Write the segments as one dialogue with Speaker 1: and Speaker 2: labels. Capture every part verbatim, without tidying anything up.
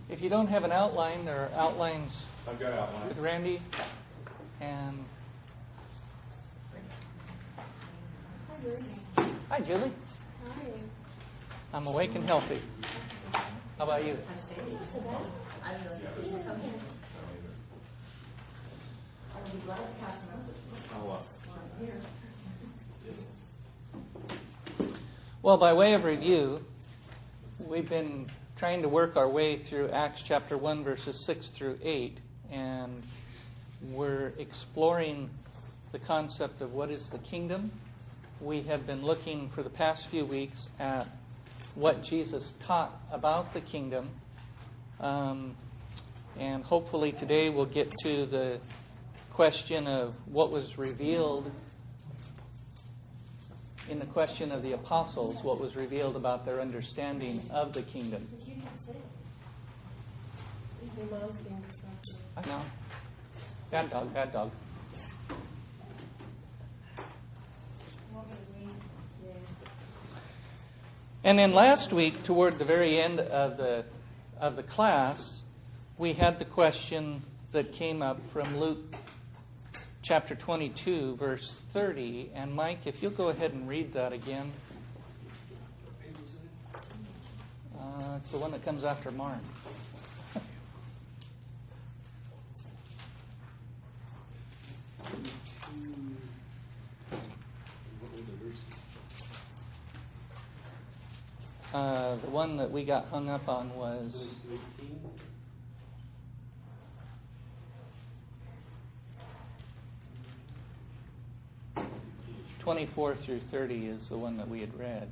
Speaker 1: If you don't have an outline, there are outlines
Speaker 2: I've got outlines.
Speaker 1: with Randy. And hi, Julie.
Speaker 3: Hi.
Speaker 1: I'm awake and healthy. How about you? Well, by way of review, we've been trying to work our way through Acts chapter one, verses six through eight, and we're exploring the concept of what is the kingdom. We have been looking for the past few weeks at what Jesus taught about the kingdom, um, and hopefully today we'll get to the question of what was revealed in the question of the apostles, what was revealed about their understanding of the kingdom. I know. Bad dog, bad dog. And then last week, toward the very end of the of the class, we had the question that came up from Luke chapter twenty-two, verse thirty. And Mike, if you'll go ahead and read that again. Uh, it's the one that comes after Mark. Uh, the one that we got hung up on was twenty-four through thirty is the one that we had read.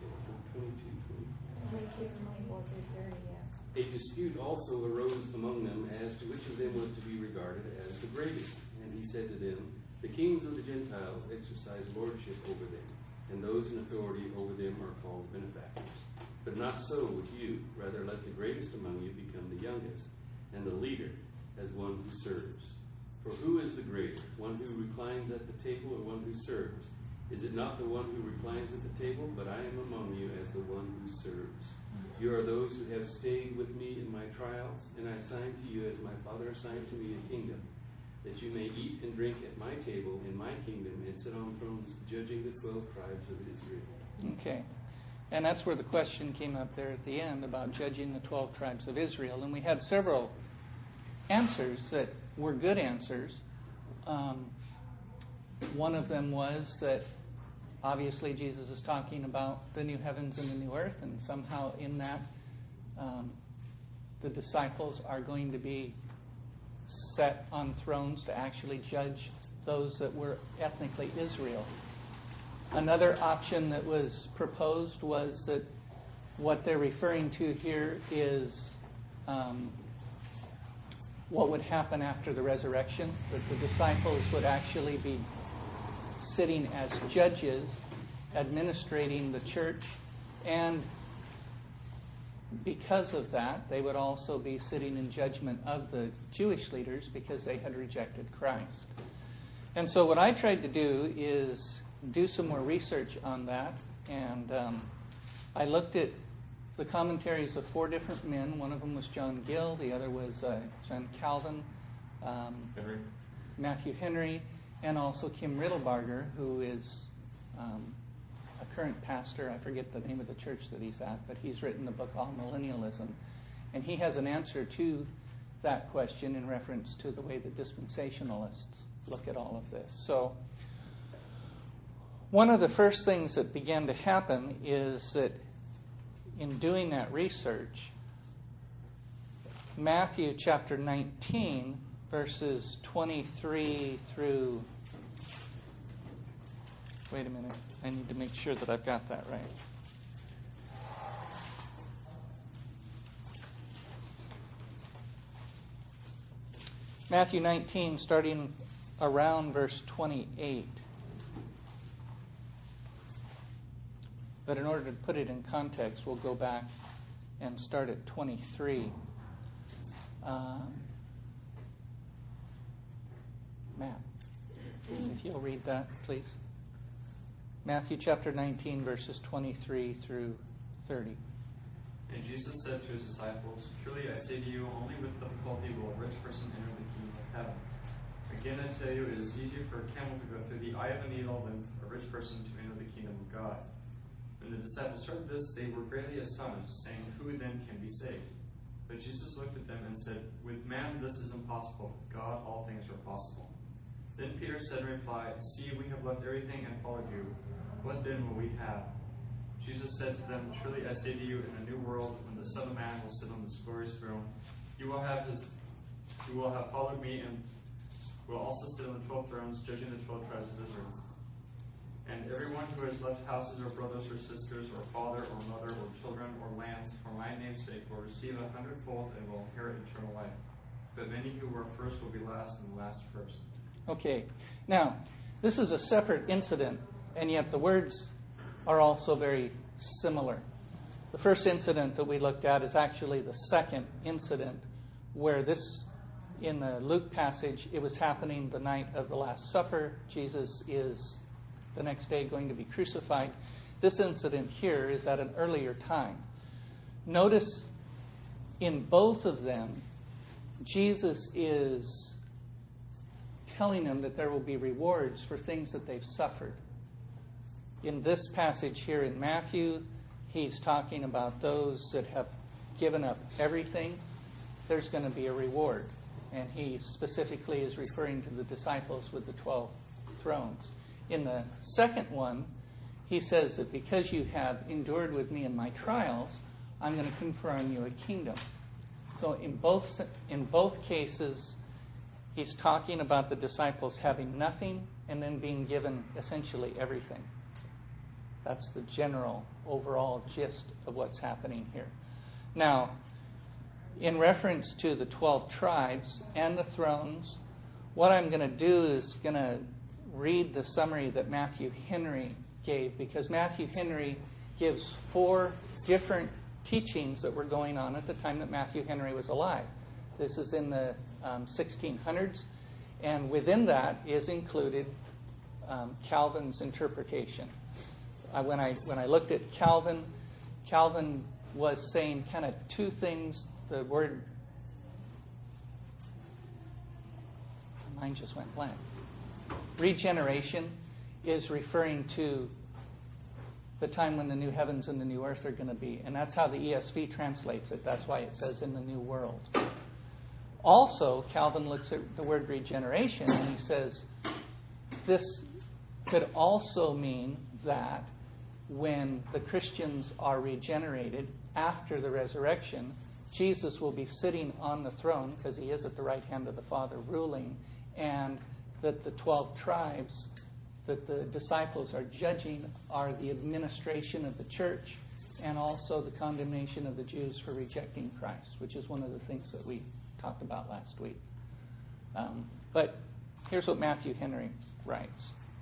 Speaker 4: A dispute also arose among them as to which of them was to be regarded as the greatest. And he said to them, the kings of the Gentiles exercise lordship over them, and those in authority over them are called benefactors. But not so with you. Rather, let the greatest among you become the youngest, and the leader as one who serves. For who is the greater, one who reclines at the table or one who serves? Is it not the one who reclines at the table? But I am among you as the one who serves. You are those who have stayed with me in my trials, and I assign to you as my Father assigned to me a kingdom, that you may eat and drink at my table in my kingdom and sit on thrones judging the twelve tribes of Israel.
Speaker 1: Okay. And that's where the question came up there at the end about judging the twelve tribes of Israel. And we had several answers that were good answers. Um, one of them was that obviously Jesus is talking about the new heavens and the new earth, and somehow in that um, the disciples are going to be set on thrones to actually judge those that were ethnically Israel. Another option that was proposed was that what they're referring to here is um, what would happen after the resurrection, that the disciples would actually be sitting as judges, administrating the church, and because of that, they would also be sitting in judgment of the Jewish leaders because they had rejected Christ. And so what I tried to do is do some more research on that, and um, I looked at the commentaries of four different men. One of them was John Gill, the other was uh, John Calvin, um,
Speaker 2: Henry.
Speaker 1: Matthew Henry, and also Kim Riddlebarger, who is um, a current pastor. I forget the name of the church that he's at, but he's written the book on millennialism, and he has an answer to that question in reference to the way that dispensationalists look at all of this. So one of the first things that began to happen is that in doing that research, Matthew chapter nineteen, verses twenty-three through... Wait a minute. I need to make sure that I've got that right. Matthew nineteen, starting around verse twenty-eight. But in order to put it in context, we'll go back and start at twenty-three. Um, Matt, if you'll read that, please. Matthew chapter nineteen, verses twenty-three through thirty.
Speaker 5: And Jesus said to his disciples, Truly I say
Speaker 2: say to you, only with difficulty will a rich person enter the kingdom of heaven. Again, I tell you, it is easier for a camel to go through the eye of a needle than for a rich person to enter the kingdom of God. When the disciples heard this, they were greatly astonished, saying, Who then can be saved? But Jesus looked at them and said, With man this is impossible, with God all things are possible. Then Peter said in reply, See, we have left everything and followed you. What then will we have? Jesus said to them, Truly I say to you, in the new world, when the Son of Man will sit on this glorious throne, you will have his, you will have followed me, and will also sit on the twelve thrones, judging the twelve tribes of Israel. And everyone who has left houses or brothers or sisters or father or mother or children or lands for my name's sake will receive a hundredfold and will inherit eternal life. But many who were first will be last, and the last first.
Speaker 1: Okay. Now, this is a separate incident, and yet the words are also very similar. The first incident that we looked at is actually the second incident, where this, in the Luke passage, it was happening the night of the Last Supper. Jesus is the next day going to be crucified. This incident here is at an earlier time. Notice in both of them, Jesus is telling them that there will be rewards for things that they've suffered. In this passage here in Matthew, he's talking about those that have given up everything. There's going to be a reward. And he specifically is referring to the disciples with the twelve thrones. In the second one, he says that because you have endured with me in my trials, I'm going to confer on you a kingdom. So in both in both cases, he's talking about the disciples having nothing and then being given essentially everything. That's the general overall gist of what's happening here. Now, in reference to the twelve tribes and the thrones, what I'm going to do is going to read the summary that Matthew Henry gave, because Matthew Henry gives four different teachings that were going on at the time that Matthew Henry was alive. This is in the um, sixteen hundreds, and within that is included um, Calvin's interpretation. Uh, when I when I looked at Calvin, Calvin was saying kind of two things. The word, mine just went blank. Regeneration is referring to the time when the new heavens and the new earth are going to be. And that's how the E S V translates it. That's why it says in the new world. Also, Calvin looks at the word regeneration and he says this could also mean that when the Christians are regenerated after the resurrection, Jesus will be sitting on the throne, because he is at the right hand of the Father ruling, and that the twelve tribes that the disciples are judging are the administration of the church and also the condemnation of the Jews for rejecting Christ, which is one of the things that we talked about last week. Um, but here's what Matthew Henry writes.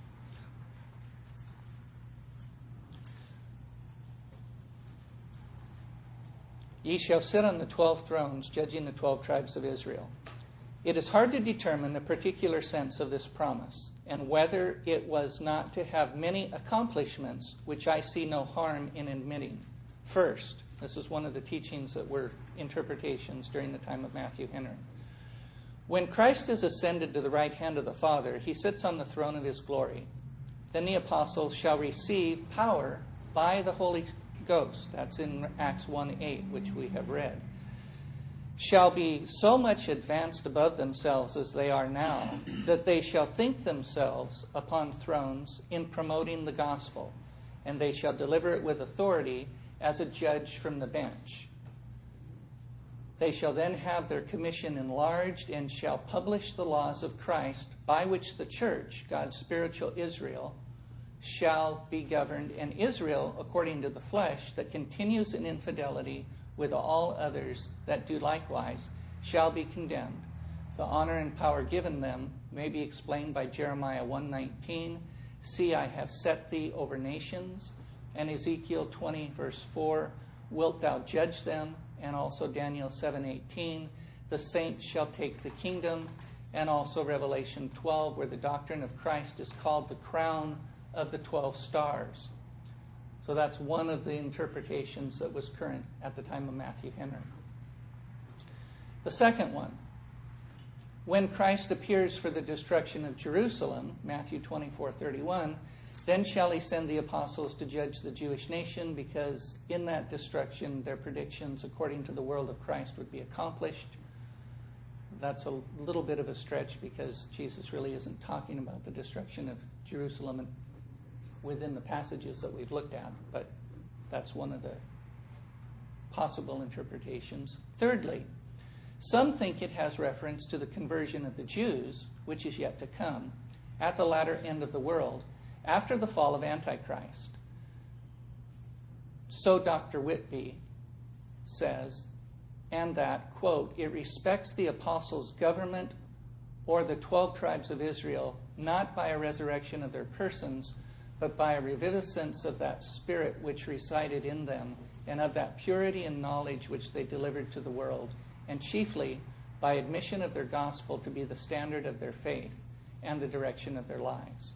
Speaker 1: Ye shall sit on the twelve thrones, judging the twelve tribes of Israel. It is hard to determine the particular sense of this promise, and whether it was not to have many accomplishments, which I see no harm in admitting. First, this is one of the teachings that were interpretations during the time of Matthew Henry. When Christ is ascended to the right hand of the Father, he sits on the throne of his glory. Then the apostles shall receive power by the Holy Ghost. That's in Acts one eight, which we have read. Shall be so much advanced above themselves as they are now, that they shall think themselves upon thrones in promoting the gospel, and they shall deliver it with authority as a judge from the bench. They shall then have their commission enlarged and shall publish the laws of Christ, by which the church, God's spiritual Israel, shall be governed, and Israel, according to the flesh, that continues in infidelity with all others that do likewise, shall be condemned. The honor and power given them may be explained by Jeremiah one nineteen, See, I have set thee over nations, and Ezekiel twenty, verse four, Wilt thou judge them? And also Daniel seven eighteen, The saints shall take the kingdom, and also Revelation twelve, where the doctrine of Christ is called the crown of the twelve stars. So that's one of the interpretations that was current at the time of Matthew Henry. The second one, when Christ appears for the destruction of Jerusalem, Matthew twenty-four thirty-one, then shall he send the apostles to judge the Jewish nation, because in that destruction their predictions according to the world of Christ would be accomplished. That's a little bit of a stretch, because Jesus really isn't talking about the destruction of Jerusalem within the passages that we've looked at, but that's one of the possible interpretations. Thirdly, some think it has reference to the conversion of the Jews, which is yet to come, at the latter end of the world, after the fall of Antichrist. So Doctor Whitby says, and that, quote, it respects the apostles' government or the twelve tribes of Israel, not by a resurrection of their persons, but by a reviviscence of that spirit which resided in them, and of that purity and knowledge which they delivered to the world, and chiefly by admission of their gospel to be the standard of their faith and the direction of their lives.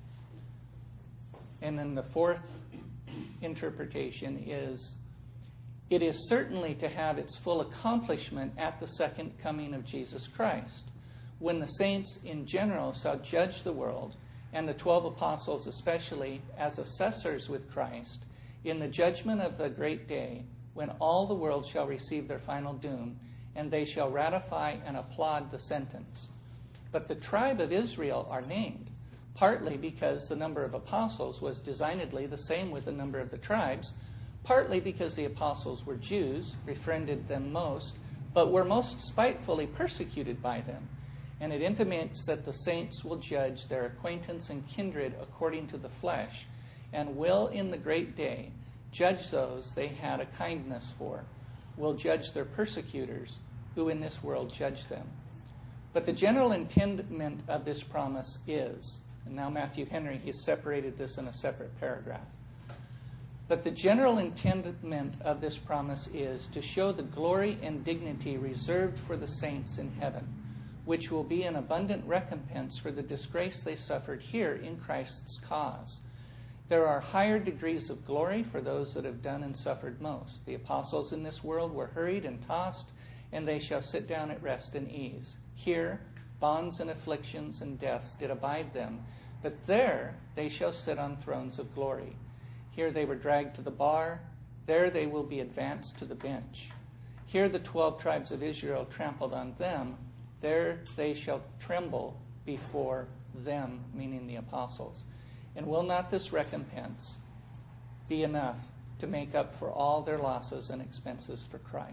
Speaker 1: And then the fourth interpretation is, it is certainly to have its full accomplishment at the second coming of Jesus Christ, when the saints in general shall judge the world, and the twelve apostles especially, as assessors with Christ, in the judgment of the great day, when all the world shall receive their final doom, and they shall ratify and applaud the sentence. But the tribe of Israel are named, partly because the number of apostles was designedly the same with the number of the tribes, partly because the apostles were Jews, befriended them most, but were most spitefully persecuted by them. And it intimates that the saints will judge their acquaintance and kindred according to the flesh, and will in the great day judge those they had a kindness for, will judge their persecutors, who in this world judge them. But the general intendment of this promise is, and now Matthew Henry, he's separated this in a separate paragraph. But the general intendment of this promise is to show the glory and dignity reserved for the saints in heaven, which will be an abundant recompense for the disgrace they suffered here in Christ's cause. There are higher degrees of glory for those that have done and suffered most. The apostles in this world were hurried and tossed, and they shall sit down at rest and ease. Here, bonds and afflictions and deaths did abide them, but there they shall sit on thrones of glory. Here they were dragged to the bar, there they will be advanced to the bench. Here the twelve tribes of Israel trampled on them, there they shall tremble before them, meaning the apostles. And will not this recompense be enough to make up for all their losses and expenses for Christ?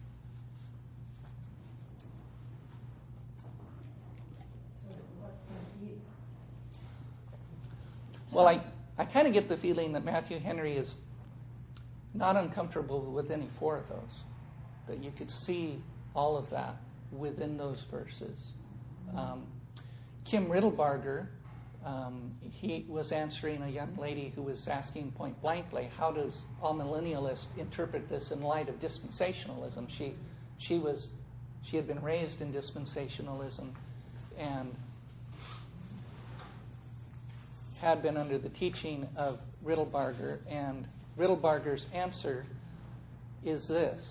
Speaker 1: Well, I, I kind of get the feeling that Matthew Henry is not uncomfortable with any four of those, that you could see all of that within those verses. Um, Kim Riddlebarger, um, he was answering a young lady who was asking point blankly, how does amillennialists interpret this in light of dispensationalism? She, she was, she had been raised in dispensationalism and had been under the teaching of Riddlebarger, and Riddlebarger's answer is this.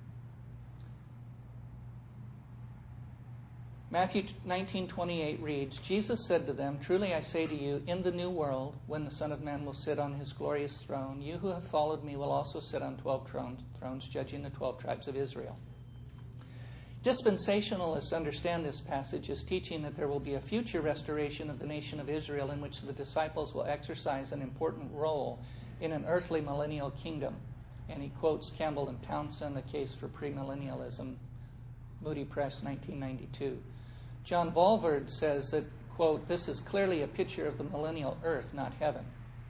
Speaker 1: Matthew nineteen twenty-eight reads, Jesus said to them, truly I say to you, in the new world, when the Son of Man will sit on his glorious throne, you who have followed me will also sit on twelve thrones, thrones judging the twelve tribes of Israel. Dispensationalists understand this passage as teaching that there will be a future restoration of the nation of Israel in which the disciples will exercise an important role in an earthly millennial kingdom. And he quotes Campbell and Townsend, A Case for Premillennialism, Moody Press, nineteen ninety-two. John Volverd says that, quote, this is clearly a picture of the millennial earth, not heaven.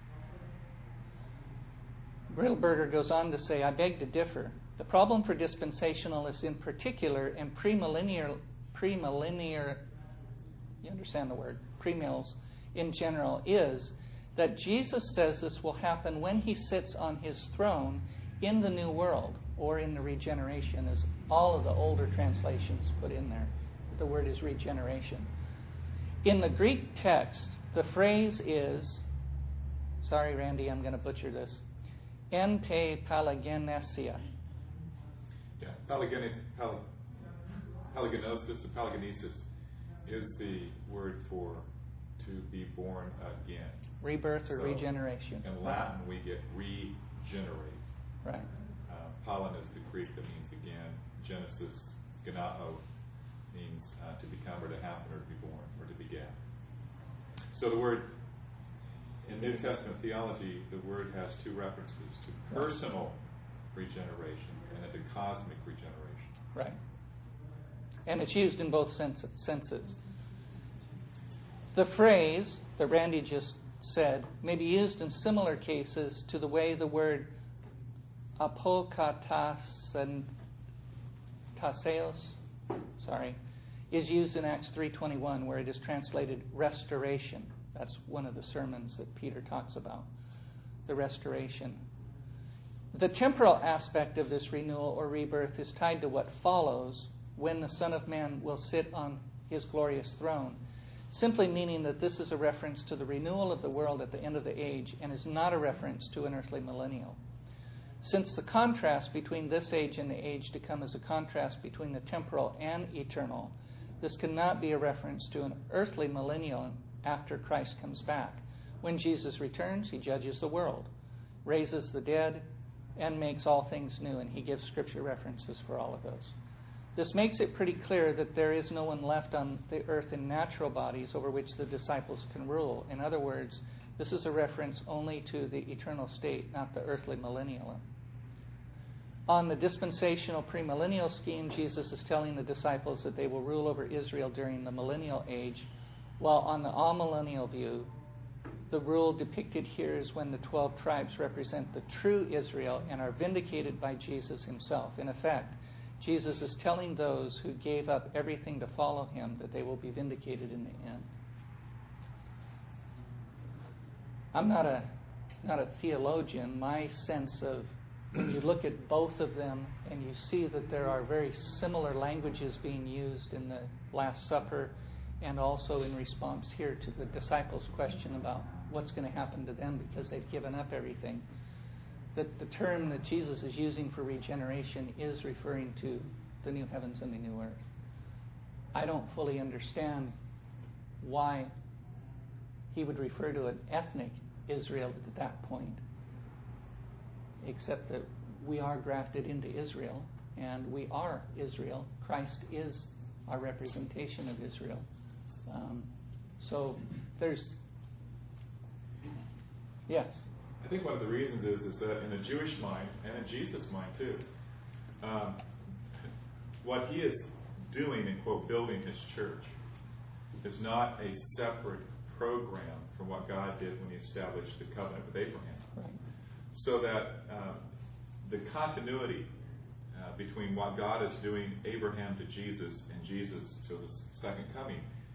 Speaker 1: Riddlebarger goes on to say, I beg to differ. The problem for dispensationalists in particular and premillennial, premillennial, you understand the word, premills in general, is that Jesus says this will happen when he sits on his throne in the new world, or in the regeneration, as all of the older translations put in there. The word is regeneration. In the Greek text, the phrase is, sorry, Randy, I'm going to butcher this, ente palagenesia.
Speaker 3: Yeah, palagenesis, pal, Palaginosis, palagenesis, is the word for to be born again.
Speaker 1: Rebirth or
Speaker 3: So,
Speaker 1: regeneration.
Speaker 3: In Latin, we get regenerate.
Speaker 1: Right.
Speaker 3: Uh, Palin is the Greek that means again. Genesis, genao, means uh, to become or to happen or to be born or to beget. So the word, in New Testament theology, the word has two references to personal regeneration and then to cosmic regeneration.
Speaker 1: Right. And it's used in both sense, senses. The phrase that Randy just said may be used in similar cases to the way the word apokataseos, sorry, is used in Acts three twenty-one, where it is translated restoration. That's one of the sermons that Peter talks about, the restoration. The temporal aspect of this renewal or rebirth is tied to what follows when the Son of Man will sit on his glorious throne, simply meaning that this is a reference to the renewal of the world at the end of the age and is not a reference to an earthly millennial. Since the contrast between this age and the age to come is a contrast between the temporal and eternal, this cannot be a reference to an earthly millennial after Christ comes back. When Jesus returns, he judges the world, raises the dead, and makes all things new, and he gives scripture references for all of those. This makes it pretty clear that there is no one left on the earth in natural bodies over which the disciples can rule. In other words, this is a reference only to the eternal state, not the earthly millennial. On the dispensational premillennial scheme, Jesus is telling the disciples that they will rule over Israel during the millennial age, while on the amillennial view, the rule depicted here is when the twelve tribes represent the true Israel and are vindicated by Jesus himself. In effect, Jesus is telling those who gave up everything to follow him that they will be vindicated in the end. I'm not a not a theologian. My sense of when you look at both of them and you see that there are very similar languages being used in the Last Supper and also in response here to the disciples' question about what's going to happen to them because they've given up everything, that the term that Jesus is using for regeneration is referring to the new heavens and the new earth. I don't fully understand why he would refer to an ethnic Israel at that point, except that we are grafted into Israel, and we are Israel. Christ is our representation of Israel. Um, so there's, yes?
Speaker 3: I think one of the reasons is, is that in the Jewish mind, and in Jesus' mind too, um, what he is doing in, quote, building his church is not a separate program from what God did when he established the covenant with Abraham.
Speaker 1: Right.
Speaker 3: So that uh, the continuity uh, between what God is doing Abraham to Jesus and Jesus to the second coming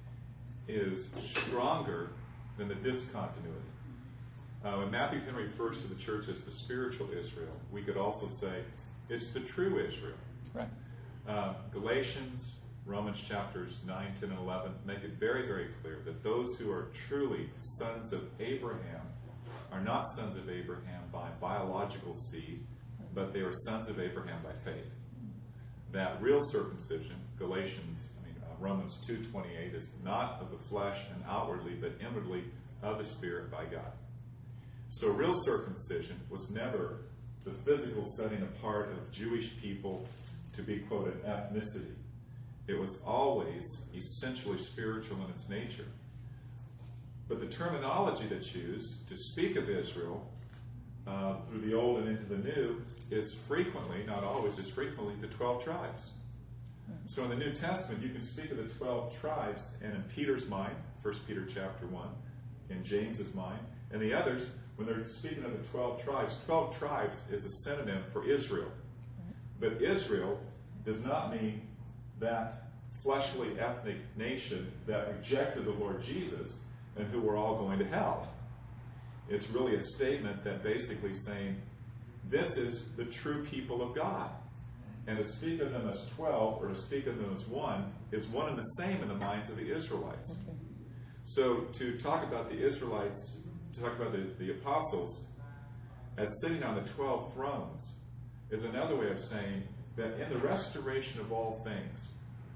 Speaker 3: is stronger than the discontinuity. Uh, when Matthew Henry refers to the church as the spiritual Israel, we could also say it's the true Israel.
Speaker 1: Right.
Speaker 3: Uh, Galatians, Romans chapters nine, ten, and eleven make it very, very clear that those who are truly sons of Abraham are not sons of Abraham by biological seed, but they are sons of Abraham by faith. That real circumcision, Galatians, I mean uh, Romans two twenty-eight, is not of the flesh and outwardly, but inwardly of the Spirit by God. So real circumcision was never the physical setting apart of Jewish people to be, quote, an ethnicity. It was always essentially spiritual in its nature. But the terminology that's used to speak of Israel uh, through the Old and into the New is frequently, not always, is frequently the twelve tribes. So in the New Testament, you can speak of the twelve tribes, and in Peter's mind, First Peter chapter one, in James's mind, and the others, when they're speaking of the twelve tribes, twelve tribes is a synonym for Israel. But Israel does not mean that fleshly ethnic nation that rejected the Lord Jesus and who were all going to hell. It's really a statement that basically saying, this is the true people of God. And to speak of them as twelve or to speak of them as one is one and the same in the minds of the Israelites.
Speaker 1: Okay.
Speaker 3: So to talk about the Israelites, to talk about the, the apostles as sitting on the twelve thrones is another way of saying that in the restoration of all things,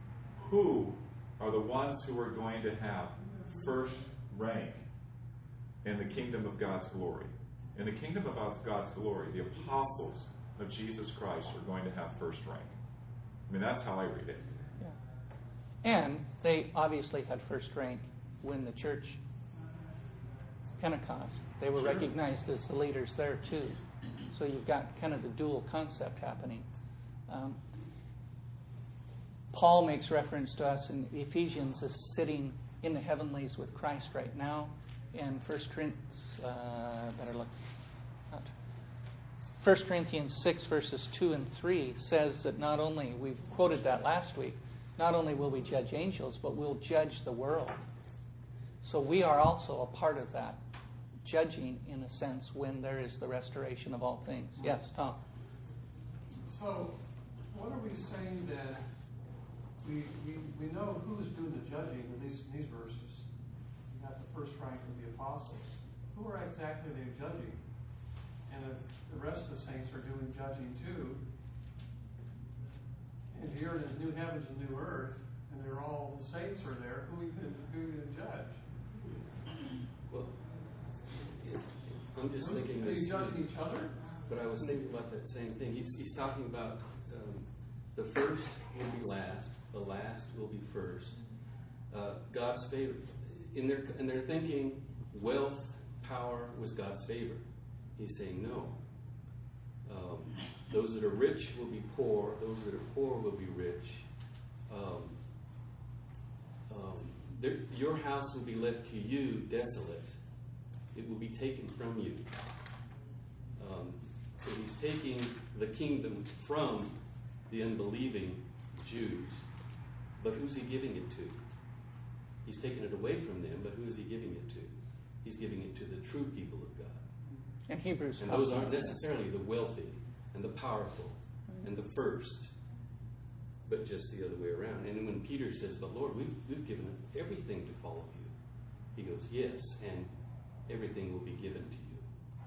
Speaker 3: who are the ones who are going to have first rank in the kingdom of God's glory. In the kingdom of God's glory, the apostles of Jesus Christ are going to have first rank. I mean, that's how I read it.
Speaker 1: Yeah. And they obviously had first rank when the church, Pentecost, they were
Speaker 3: Sure.
Speaker 1: recognized as the leaders there too. So you've got kind of the dual concept happening. Um, Paul makes reference to us in Ephesians as sitting in the heavenlies with Christ right now. And First Corinthians, uh, better look. Not. First Corinthians six verses two and three says that not only, we've quoted that last week, not only will we judge angels, but we'll judge the world. So we are also a part of that judging, in a sense, when there is the restoration of all things. Yes, Tom.
Speaker 5: So, what are we saying that we, we, we know who's doing the judging, at least in these verses? You got the first rank of the apostles. Who are exactly they judging? And if the rest of the saints are doing judging too, and here in the new heavens and new earth, and they're all, the saints are there, who are we going to judge?
Speaker 4: Well, I'm just
Speaker 5: Who's,
Speaker 4: thinking
Speaker 5: are
Speaker 4: this
Speaker 5: you
Speaker 4: too.
Speaker 5: judging each other?
Speaker 4: But I was thinking about that same thing. He's, he's talking about um, the first will be last, the last will be first. Uh, God's favor. In their, in their thinking, wealth, power was God's favor. He's saying no. Um, those that are rich will be poor. Those that are poor will be rich. Um, um, there, your house will be left to you desolate. It will be taken from you. Um, so he's taking the kingdom from the unbelieving Jews. But who's he giving it to? He's taking it away from them, but who is he giving it to? He's giving it to the true people of God.
Speaker 1: And Hebrews.
Speaker 4: And those aren't necessarily the wealthy and the powerful and the first, but just the other way around. And when Peter says, but Lord, we've, we've given up everything to follow you, he goes, yes, and everything will be given to you.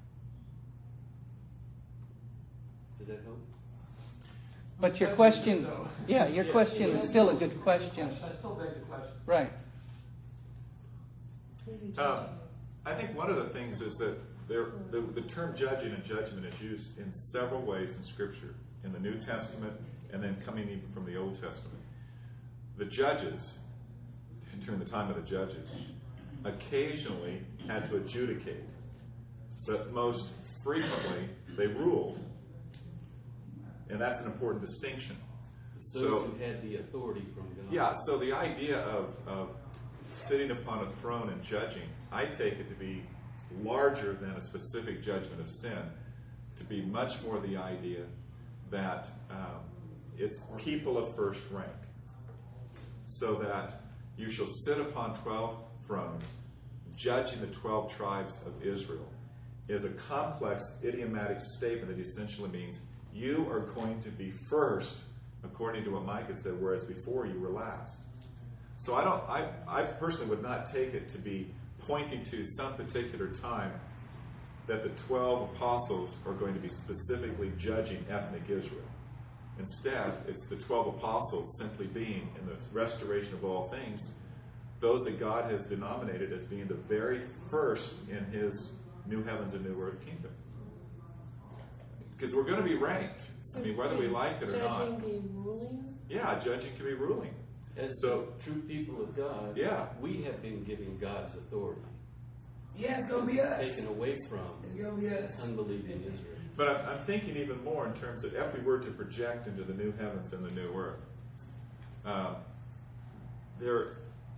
Speaker 4: Does that help?
Speaker 1: But your
Speaker 5: That's
Speaker 1: question,
Speaker 5: good, though.
Speaker 1: yeah, your
Speaker 4: Yeah.
Speaker 1: question is still a good question.
Speaker 5: I still beg the question.
Speaker 1: Right.
Speaker 3: Uh, I think one of the things is that there, the, the term judging and judgment is used in several ways in Scripture, in the New Testament and then coming even from the Old Testament. The judges, during the time of the judges, occasionally had to adjudicate, but most frequently they ruled. And that's an important distinction.
Speaker 4: It's those
Speaker 3: So-
Speaker 4: who had the authority from God.
Speaker 3: Yeah, so the idea of, of sitting upon a throne and judging, I take it to be larger than a specific judgment of sin, to be much more the idea that um, it's people of first rank. So that you shall sit upon twelve thrones, judging the twelve tribes of Israel, is a complex idiomatic statement that essentially means you are going to be first, according to what Micah said, whereas before you were last. So I don't. I, I personally would not take it to be pointing to some particular time that the twelve apostles are going to be specifically judging ethnic Israel. Instead, it's the twelve apostles simply being, in the restoration of all things, those that God has denominated as being the very first in His new heavens and new earth kingdom. Because we're going to be ranked. I mean, whether we like it or not.
Speaker 6: Judging be ruling?
Speaker 3: Yeah, judging can be ruling.
Speaker 4: As
Speaker 3: So-
Speaker 4: the true people of God,
Speaker 3: Yeah.
Speaker 4: we have been given God's authority.
Speaker 7: Yeah, it's gonna be us.
Speaker 4: Taken away from
Speaker 7: It's gonna be us.
Speaker 4: unbelieving Israel.
Speaker 3: But I'm, I'm thinking even more in terms of if we were to project into the new heavens and the new earth. Um, there,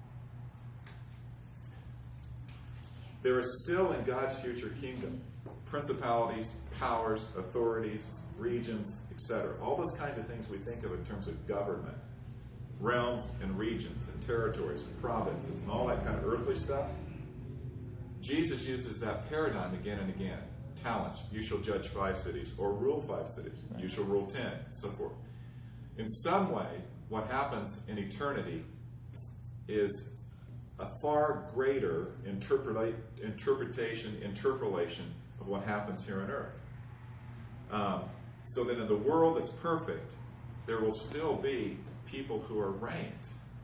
Speaker 3: there is still in God's future kingdom principalities, powers, authorities, regions, et cetera. All those kinds of things we think of in terms of government, realms and regions and territories and provinces and all that kind of earthly stuff. Jesus uses that paradigm again and again. Talents, you shall judge five cities, or rule five cities. You shall rule ten, and so forth. In some way, what happens in eternity is a far greater interpreta- interpretation, interpolation of what happens here on earth. Um, so that in the world that's perfect, there will still be people who are ranked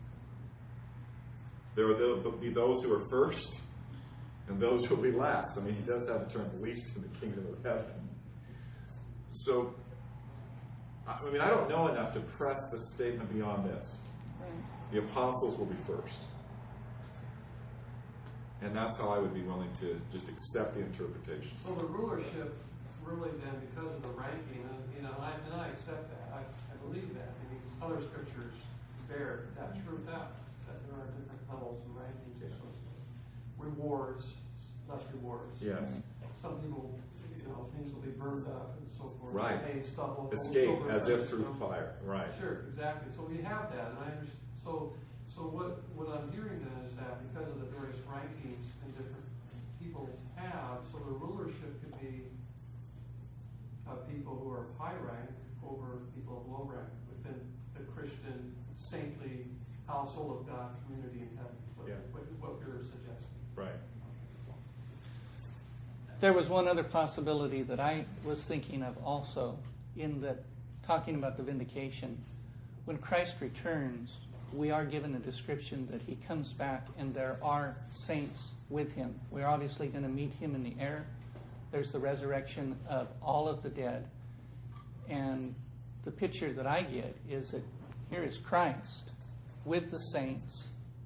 Speaker 3: There will be those who are first and those who will be last. I mean, he does have the term least in the kingdom of heaven. So, I mean, I don't know enough to press the statement beyond this. The apostles will be first. And that's how I would be willing to just accept the interpretation.
Speaker 5: So the rulership, really then, because of the ranking, and, you know, I, and I accept that. I, I believe that. I mean, other scriptures bear that truth out, that there are different levels and rankings.
Speaker 3: Yeah.
Speaker 5: So rewards, less rewards.
Speaker 3: Yes.
Speaker 5: Some people, you know, things will be burned up and so forth.
Speaker 3: Right.
Speaker 5: Hay, stubble,
Speaker 3: Escape
Speaker 5: silver,
Speaker 3: as if
Speaker 5: you
Speaker 3: through
Speaker 5: know.
Speaker 3: fire. Right.
Speaker 5: Sure, exactly. So we have that, and I understand. So, so what what I'm hearing then is that because of the various rankings and different people have, so the rulership could be of people who are of high rank over people of low rank within the Christian saintly household of God community in heaven. What,
Speaker 3: Yeah.
Speaker 5: what, what you're suggesting.
Speaker 3: Right.
Speaker 1: There was one other possibility that I was thinking of also in that talking about the vindication. When Christ returns, we are given a description that he comes back and there are saints with him. We're obviously going to meet him in the air. There's the resurrection of all of the dead. And the picture that I get is that here is Christ with the saints.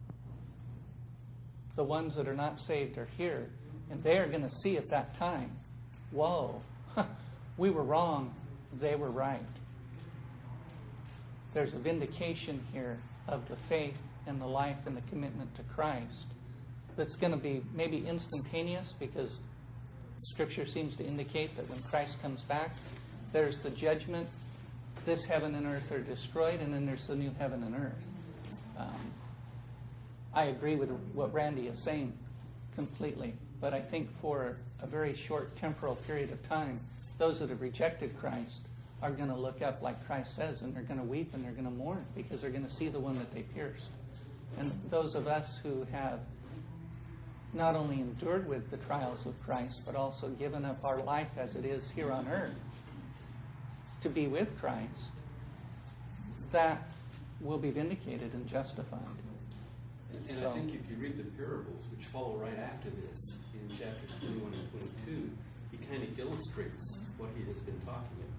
Speaker 1: The ones that are not saved are here. And they are going to see at that time, whoa, we were wrong, they were right. There's a vindication here of the faith and the life and the commitment to Christ that's going to be maybe instantaneous, because Scripture seems to indicate that when Christ comes back, there's the judgment. This heaven and earth are destroyed, and then there's the new heaven and earth. Um, I agree with what Randy is saying completely, but I think for a very short temporal period of time, those that have rejected Christ are going to look up like Christ says, and they're going to weep and they're going to mourn because they're going to see the one that they pierced. And those of us who have not only endured with the trials of Christ, but also given up our life as it is here on earth to be with Christ, that will be vindicated and justified.
Speaker 4: And, and
Speaker 1: So,
Speaker 4: I think if you read the parables, which follow right after this, in chapters twenty-one and twenty-two, he kind of illustrates what he has been talking about.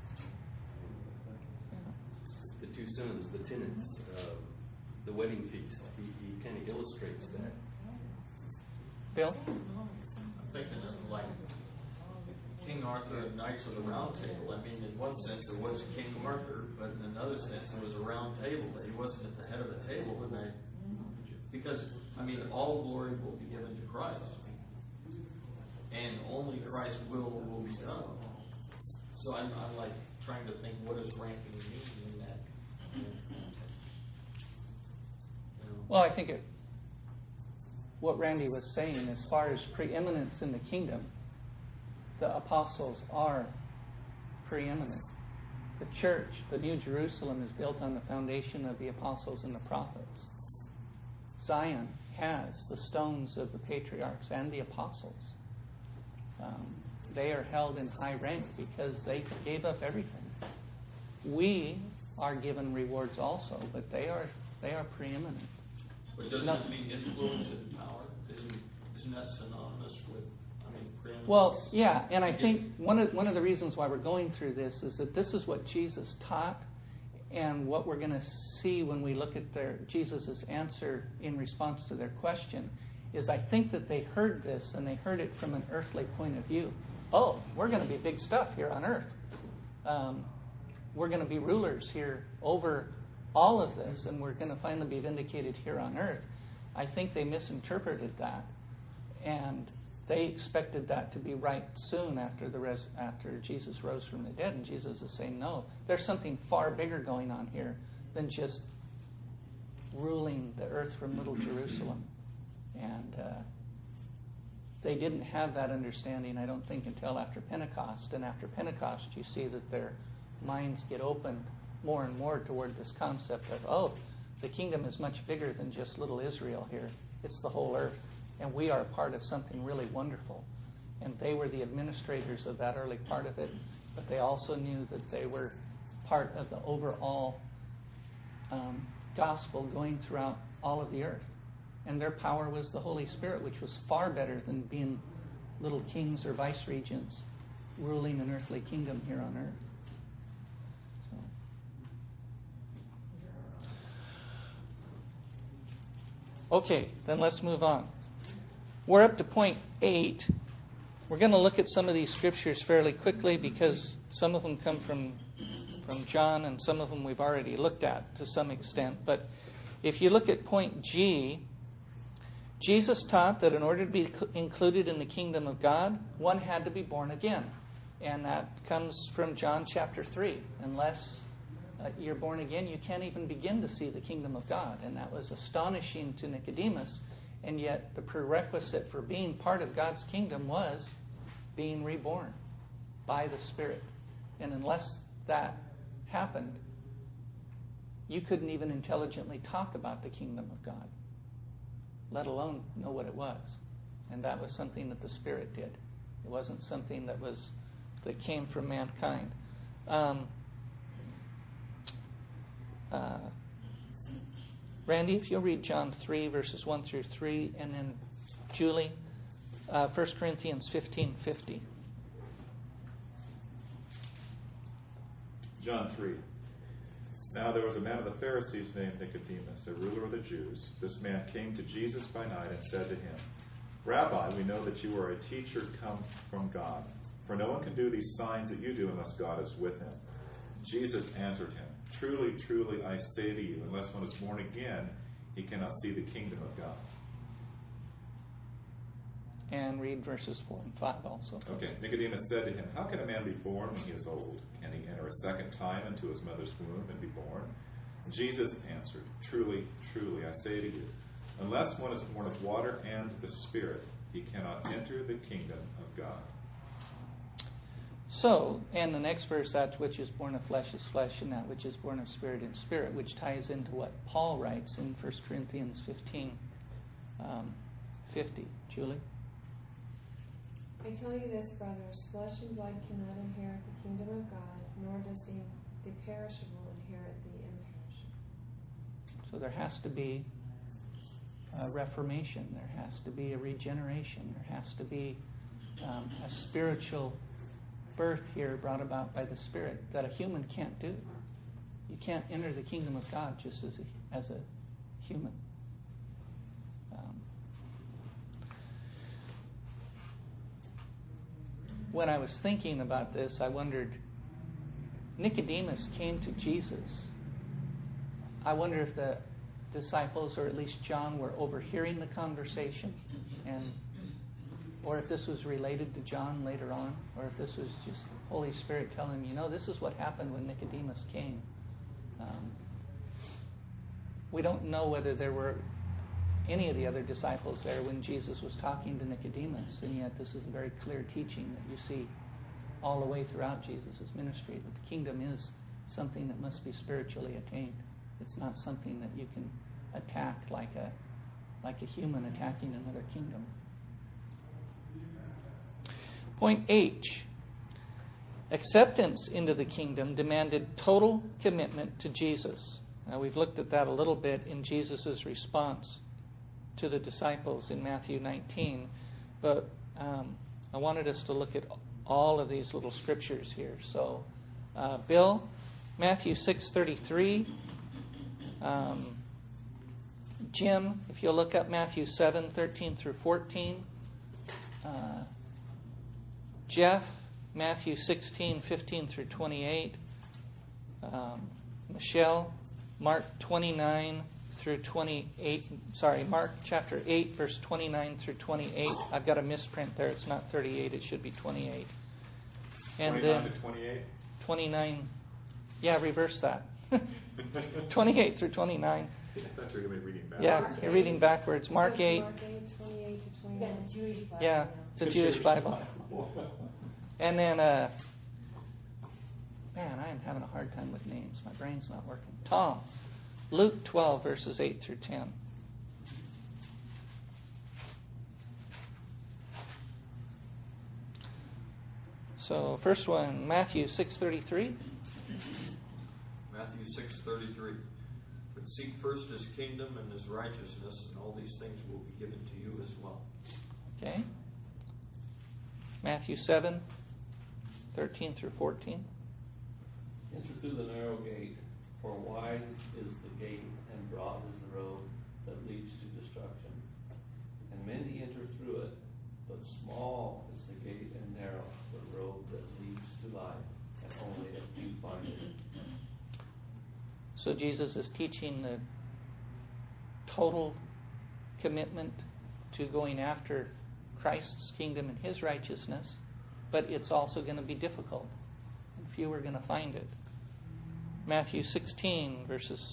Speaker 4: The two sons, the tenants, uh, the wedding feast. He, he kind of illustrates that.
Speaker 1: Bill?
Speaker 6: I'm thinking of like King Arthur and Knights of the Round Table. I mean, in one sense, there was King Arthur, but in another sense, it was a round table. That he wasn't at the head of the table, and they, because I mean, all glory will be given to Christ, and only Christ's will will be done. So I'm, I'm like trying to think, what does ranking mean in that? You know?
Speaker 1: Well, I think it, what Randy was saying, as far as preeminence in the kingdom, the apostles are preeminent. The church, the New Jerusalem, is built on the foundation of the apostles and the prophets. Zion has the stones of the patriarchs and the apostles. Um, they are held in high rank because they gave up everything. We are given rewards also, but they are they are preeminent.
Speaker 6: But doesn't
Speaker 1: No.
Speaker 6: it mean influence and power? Isn't isn't that synonymous with, I mean, preeminence?
Speaker 1: Well, yeah, and I think one of one of the reasons why we're going through this is that this is what Jesus taught, and what we're going to see when we look at their Jesus' answer in response to their question is I think that they heard this and they heard it from an earthly point of view. Oh, we're going to be big stuff here on earth. Um, we're going to be rulers here over all of this, and we're going to finally be vindicated here on earth. I think they misinterpreted that, and they expected that to be right soon after the res- after Jesus rose from the dead, and Jesus is saying, no, there's something far bigger going on here than just ruling the earth from Little Jerusalem. And uh, they didn't have that understanding, I don't think, until after Pentecost. And after Pentecost, you see that their minds get opened more and more toward this concept of, oh, the kingdom is much bigger than just little Israel here. It's the whole earth. And we are part of something really wonderful. And they were the administrators of that early part of it, but they also knew that they were part of the overall um, gospel going throughout all of the earth. And their power was the Holy Spirit, which was far better than being little kings or vice regents ruling an earthly kingdom here on earth. So. Okay, then let's move on. We're up to point eight. We're going to look at some of these scriptures fairly quickly because some of them come from, from John and some of them we've already looked at to some extent. But if you look at point G, Jesus taught that in order to be included in the kingdom of God, one had to be born again. And that comes from John chapter three. Unless uh, you're born again, you can't even begin to see the kingdom of God. And that was astonishing to Nicodemus. And yet the prerequisite for being part of God's kingdom was being reborn by the Spirit. And unless that happened, you couldn't even intelligently talk about the kingdom of God, let alone know what it was. And that was something that the Spirit did. It wasn't something that was that came from mankind. Um, uh, Randy, if you'll read John three, verses one through three, and then Julie, uh, First Corinthians fifteen fifty.
Speaker 3: John three. Now there was a man of the Pharisees named Nicodemus, a ruler of the Jews. This man came to Jesus by night and said to him, Rabbi, we know that you are a teacher come from God, for no one can do these signs that you do unless God is with him. Jesus answered him, Truly, truly, I say to you, unless one is born again, he cannot see the kingdom of God.
Speaker 1: And read verses four and five also.
Speaker 3: Okay. Nicodemus said to him, How can a man be born when he is old? Can he enter a second time into his mother's womb and be born? And Jesus answered, Truly, truly, I say to you, unless one is born of water and the Spirit, he cannot enter the kingdom of God.
Speaker 1: So, and the next verse, that which is born of flesh is flesh, and that which is born of spirit is spirit, which ties into what Paul writes in First Corinthians fifteen fifty. Julie?
Speaker 8: I tell you this, brothers, flesh and blood cannot inherit the kingdom of God, nor does the, the perishable inherit the imperishable.
Speaker 1: So there has to be a reformation. There has to be a regeneration. There has to be um, a spiritual birth here brought about by the Spirit that a human can't do. You can't enter the kingdom of God just as a, as a human. Um, when I was thinking about this, I wondered, Nicodemus came to Jesus. I wonder if the disciples, or at least John, were overhearing the conversation, and or if this was related to John later on, or if this was just Holy Spirit telling him, you know, this is what happened when Nicodemus came. Um, we don't know whether there were any of the other disciples there when Jesus was talking to Nicodemus, and yet this is a very clear teaching that you see all the way throughout Jesus' ministry, that the kingdom is something that must be spiritually attained. It's not something that you can attack like a like a human attacking another kingdom. Point H. Acceptance into the kingdom demanded total commitment to Jesus. Now, we've looked at that a little bit in Jesus' response to the disciples in Matthew nineteen, but um, I wanted us to look at all of these little scriptures here. So, uh, Bill, Matthew six thirty-three. Um, Jim, if you'll look up Matthew seven thirteen through fourteen. Uh, Jeff, Matthew sixteen fifteen through twenty-eight. Um, Michelle, Mark twenty-nine through twenty-eight. Sorry, Mark chapter eight, verse twenty-nine through twenty-eight. I've got a misprint there. It's not thirty-eight. It should be twenty-eight. And
Speaker 3: twenty-nine
Speaker 1: then
Speaker 3: to twenty-eight?
Speaker 1: twenty-nine. Yeah, reverse that. twenty-eight through twenty-nine.
Speaker 3: I thought you were going to be reading back.
Speaker 1: Yeah, you're reading backwards. Mark eight.
Speaker 8: Mark eight, twenty-eight to twenty-nine.
Speaker 7: Yeah, Jewish Bible.
Speaker 1: Yeah, it's a Jewish Bible. And then, uh, man, I am having a hard time with names. My brain's not working. Tom, Luke twelve, verses eight through ten. So, first one, Matthew six thirty-three.
Speaker 6: Matthew six thirty-three. But seek first his kingdom and his righteousness, and all these things will be given to you as well.
Speaker 1: Okay. Matthew seven, thirteen through fourteen.
Speaker 9: Enter through the narrow gate, for wide is the gate and broad is the road that leads to destruction. And many enter through it, but small is the gate and narrow the road that leads to life, and only a few find it.
Speaker 1: So Jesus is teaching the total commitment to going after Christ's kingdom and his righteousness, but it's also going to be difficult. And few are going to find it. Matthew sixteen, verses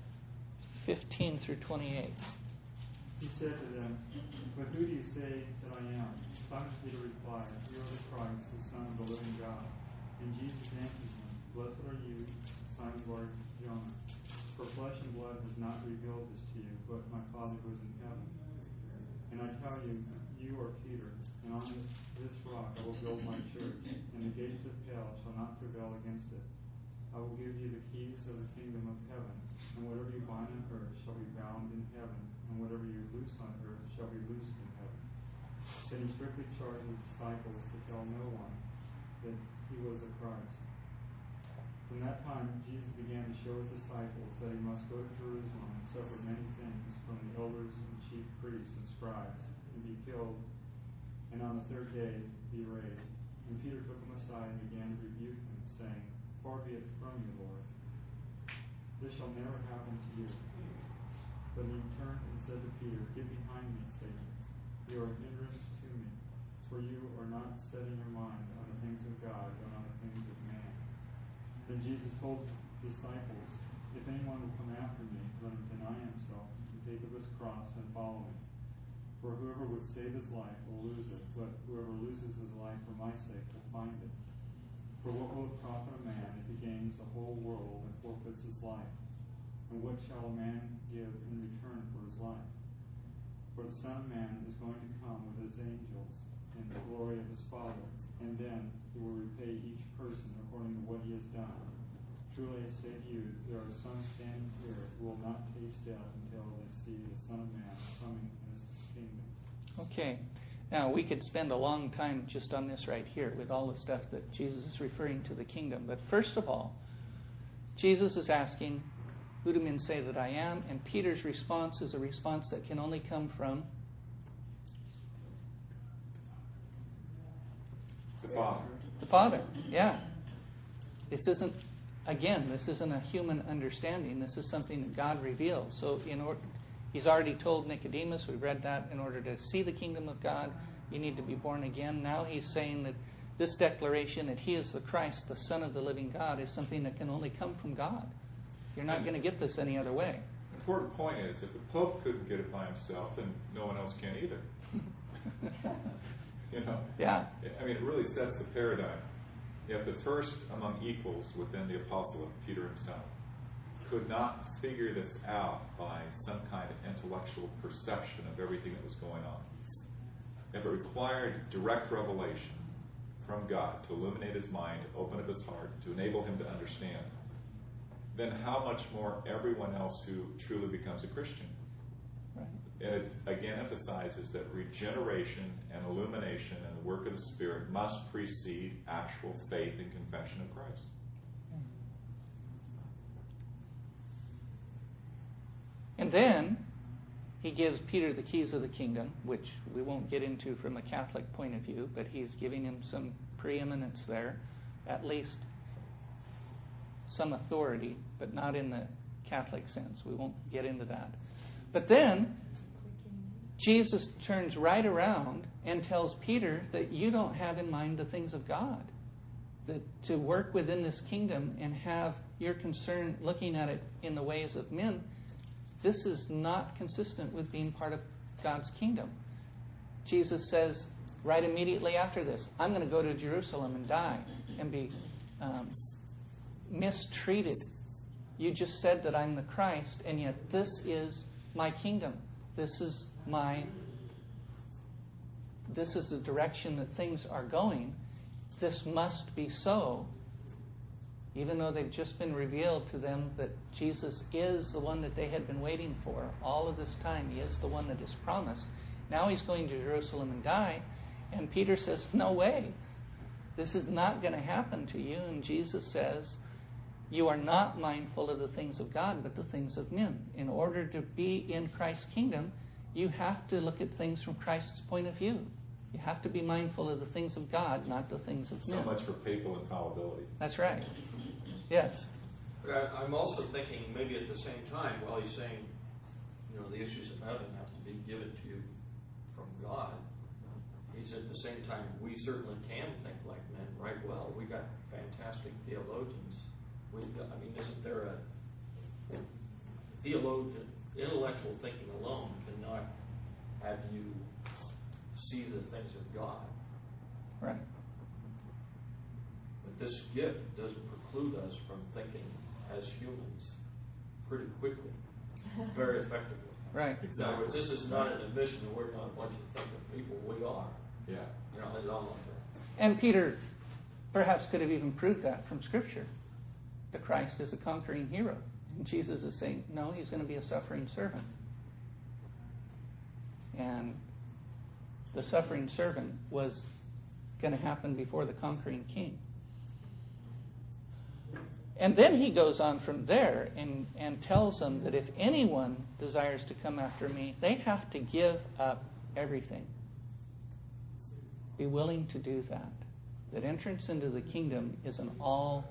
Speaker 1: fifteen through twenty-eight.
Speaker 10: He said to them, "But who do you say that I am?" Simon Peter replied, "You are the Christ, the Son of the living God." And Jesus answered him, "Blessed are you, Simon Bar-Jonah, for flesh and blood has not revealed this to you, but my Father who is in heaven. And I tell you, you are Peter, and on this, this rock I will build my church, and the gates of hell shall not prevail against it. I will give you the keys of the kingdom of heaven, and whatever you bind on earth shall be bound in heaven, and whatever you loose on earth shall be loosed in heaven." Then he strictly charged his disciples to tell no one that he was the Christ. From that time, Jesus began to show his disciples that he must go to Jerusalem and suffer many things from the elders and chief priests and scribes, and be killed, and on the third day be raised. And Peter took him aside and began to rebuke him, saying, "Far be it from you, Lord. This shall never happen to you." But he turned and said to Peter, "Get behind me, Satan. You are a hindrance to me, for you are not setting your mind on the things of God, but on the things of man." Then Jesus told his disciples, "If anyone will come after me, let him deny himself and take up his cross and follow me. For whoever would save his life will lose it, but whoever loses his life for my sake will find it. For what will it profit a man if he gains the whole world and forfeits his life? And what shall a man give in return for his life? For the Son of Man is going to come with his angels in the glory of his Father, and then he will repay each person according to what he has done. Truly I say to you, there are some standing here who will not taste death until they see the Son of Man coming in his kingdom."
Speaker 1: Okay. Now, we could spend a long time just on this right here with all the stuff that Jesus is referring to the kingdom. But first of all, Jesus is asking, "Who do men say that I am?" And Peter's response is a response that can only come from
Speaker 3: The Father.
Speaker 1: the Father. Yeah. This isn't, again, this isn't a human understanding. This is something that God reveals. So in order, he's already told Nicodemus, we read that, in order to see the kingdom of God, you need to be born again. Now he's saying that this declaration that he is the Christ, the Son of the living God, is something that can only come from God. You're not going to get this any other way.
Speaker 3: The important point is, if the Pope couldn't get it by himself, then no one else can either. You know?
Speaker 1: Yeah.
Speaker 3: I mean, it really sets the paradigm. If the first among equals within the apostolate, Peter himself, could not figure this out by some kind of intellectual perception of everything that was going on, if it required direct revelation from God to illuminate his mind, to open up his heart, to enable him to understand, then how much more everyone else who truly becomes a Christian?
Speaker 1: Right.
Speaker 3: And it again emphasizes that regeneration and illumination and the work of the Spirit must precede actual faith and confession of Christ.
Speaker 1: And then he gives Peter the keys of the kingdom, which we won't get into from a Catholic point of view, but he's giving him some preeminence there, at least some authority, but not in the Catholic sense. We won't get into that. But then Jesus turns right around and tells Peter that you don't have in mind the things of God. That to work within this kingdom and have your concern looking at it in the ways of men, this is not consistent with being part of God's kingdom. Jesus says right immediately after this, I'm going to go to Jerusalem and die and be um, mistreated. You just said that I'm the Christ, and yet this is my kingdom. This is my, this is the direction that things are going. This must be so. even though they've just been revealed to them that Jesus is the one that they had been waiting for. All of this time, he is the one that is promised. Now he's going to Jerusalem and die, and Peter says, no way. This is not going to happen to you. And Jesus says, you are not mindful of the things of God, but the things of men. In order to be in Christ's kingdom, you have to look at things from Christ's point of view. You have to be mindful of the things of God, not the things of
Speaker 3: So
Speaker 1: men.
Speaker 3: much for papal infallibility.
Speaker 1: That's right. Yes.
Speaker 6: But I, I'm also thinking maybe at the same time, while he's saying, you know, the issues of heaven have to be given to you from God, he's at the same time, we certainly can think like men, right? Well, we got fantastic theologians. We've got, I mean, isn't there a theologian, intellectual thinking alone cannot have you see the things of God.
Speaker 1: Right.
Speaker 6: But this gift doesn't preclude us from thinking as humans pretty quickly, very effectively.
Speaker 1: Right.
Speaker 6: In other words, this is not an admission that we're not a bunch of thinking people. We are.
Speaker 3: Yeah.
Speaker 6: You know, it's all like that.
Speaker 1: And Peter perhaps could have even proved that from Scripture. The Christ is a conquering hero. And Jesus is saying, no, he's going to be a suffering servant. And the suffering servant was going to happen before the conquering king. And then he goes on from there and, and tells them that if anyone desires to come after me, they have to give up everything. Be willing to do that. That entrance into the kingdom is an all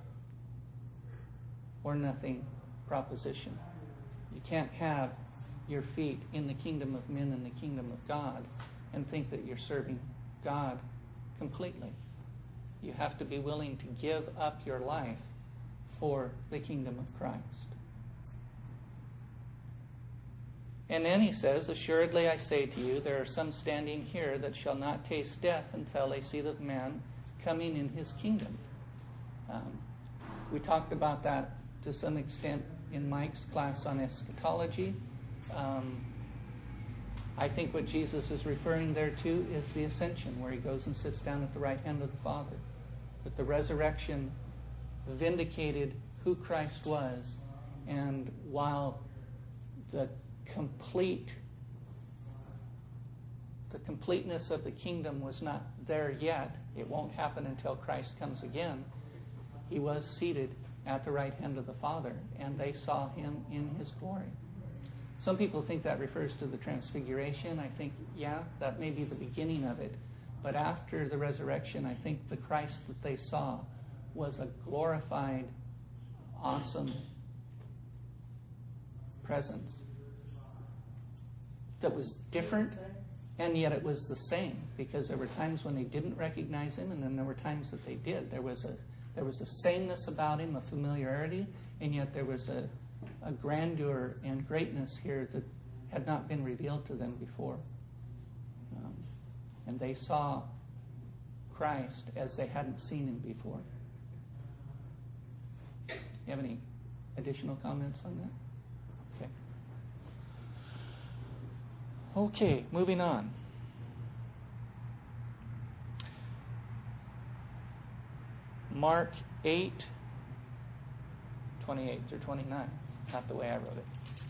Speaker 1: or nothing proposition. You can't have your feet in the kingdom of men and the kingdom of God and think that you're serving God completely. You have to be willing to give up your life for the kingdom of Christ. And then he says, assuredly I say to you, there are some standing here that shall not taste death until they see the man coming in his kingdom. Um, we talked about that to some extent in Mike's class on eschatology. Um, I think what Jesus is referring there to is the ascension, where he goes and sits down at the right hand of the Father. That the resurrection vindicated who Christ was, and while the complete the completeness of the kingdom was not there yet, it won't happen until Christ comes again, he was seated at the right hand of the Father, and they saw him in his glory. Some people think that refers to the transfiguration. I think, yeah, that may be the beginning of it. But after the resurrection, I think the Christ that they saw was a glorified, awesome presence that was different, and yet it was the same, because there were times when they didn't recognize him, and then there were times that they did. There was a there was a sameness about him, a familiarity, and yet there was a, a grandeur and greatness here that had not been revealed to them before. Um, and they saw Christ as they hadn't seen him before. You have any additional comments on that? Okay. Okay, moving on. Mark eight, twenty-eight through twenty-nine. Not the way I wrote it.